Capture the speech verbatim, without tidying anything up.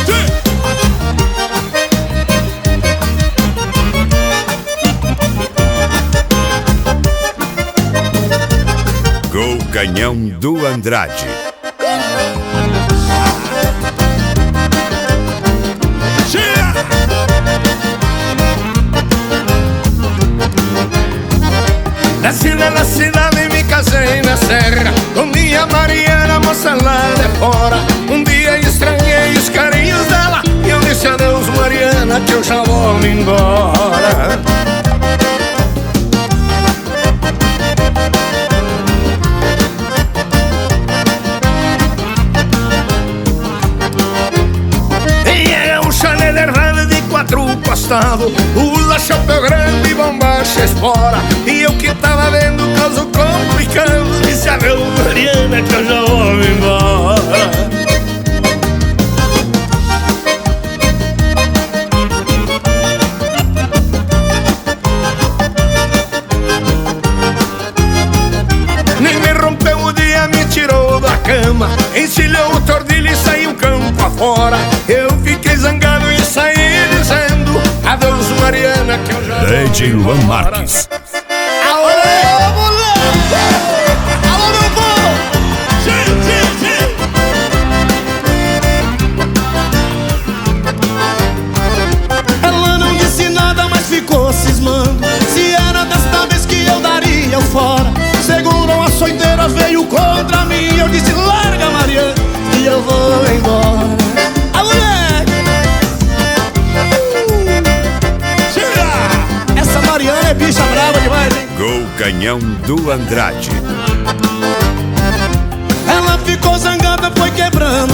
Gol Canhão do Andrade. Nasci na cidade e me casei na serra, com minha Mariana, moça lá de fora. Um dia estranhei os carinhos dela e eu disse adeus, Mariana, que eu já vou me embora. E é um chalé de rede de quatro costados, pula chapéu grande e bombacha espora. E eu que tava vendo o caso complicado, disse adeus, Mariana, que eu já vou me embora. Nem me rompeu o dia, me tirou da cama, encilhou o tordilho e saiu campo afora. Eu fiquei zangado e saí dizendo adeus, Mariana, que eu já vou me D J Luan embora. Marques. Alô, moleque! Alô, meu povo! Sim, sim, sim! Ela não disse nada, mas ficou cismando. Se era desta vez que eu daria o fora. Segurou a soiteira, veio contra mim. Eu disse, larga, Mariana, e eu vou embora. A moleque! Uh! Chega! Essa Mariana é bicha brava demais, hein? Gol Canhão do Andrade. Ela ficou zangada, foi quebrando